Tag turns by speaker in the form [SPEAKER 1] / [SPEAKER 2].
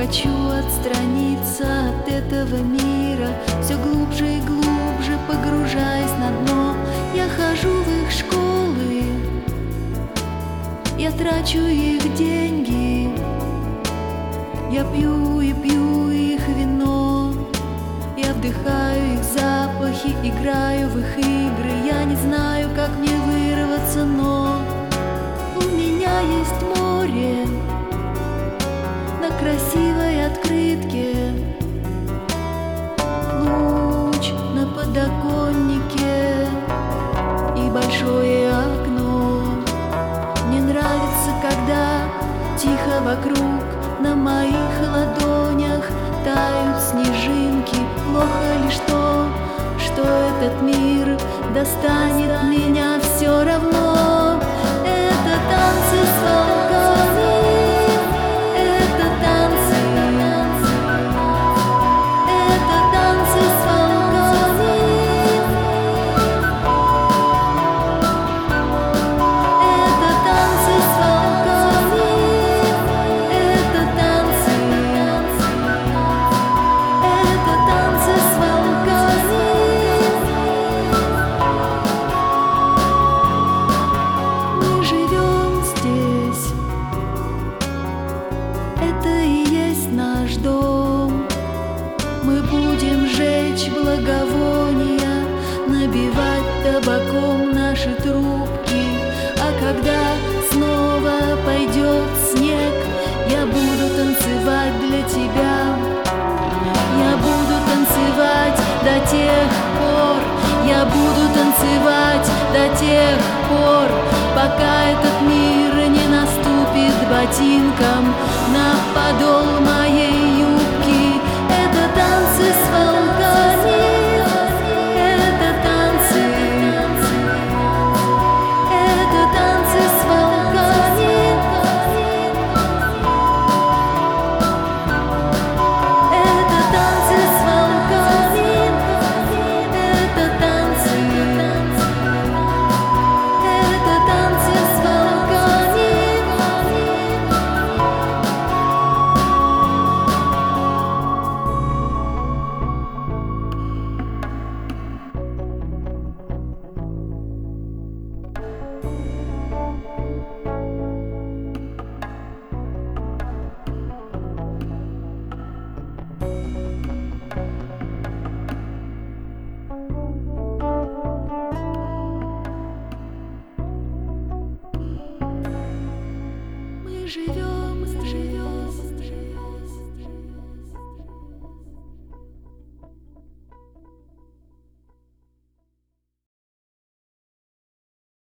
[SPEAKER 1] хочу отстраниться от этого мира, все глубже и глубже погружаясь на дно. Я хожу в их школы, я трачу их деньги, я пью и пью их вино, я вдыхаю их запахи, играю в их игры. Я не знаю, как мне вырваться, но у меня есть море на красивой открытке, луч на подоконнике и большое окно. Мне нравится, когда тихо вокруг, на моих ладонях тают снежинки. Плохо лишь то, что этот мир достанет меня все равно. Это танцы с волками, это танцы с волками, это танцы с волками, это танцы с волками. Мы живем здесь, это и есть наш дом. Мы будем жечь благовония, набивать табаком наши трубки. А когда снова пойдет снег, я буду танцевать для тебя. Я буду танцевать до тех пор, я буду танцевать до тех пор, пока этот мир не наступит ботинком на подол моей юбки. Это танцы с волками, это танцы с волками, это танцы с волками, это танцы с волками. Мы живем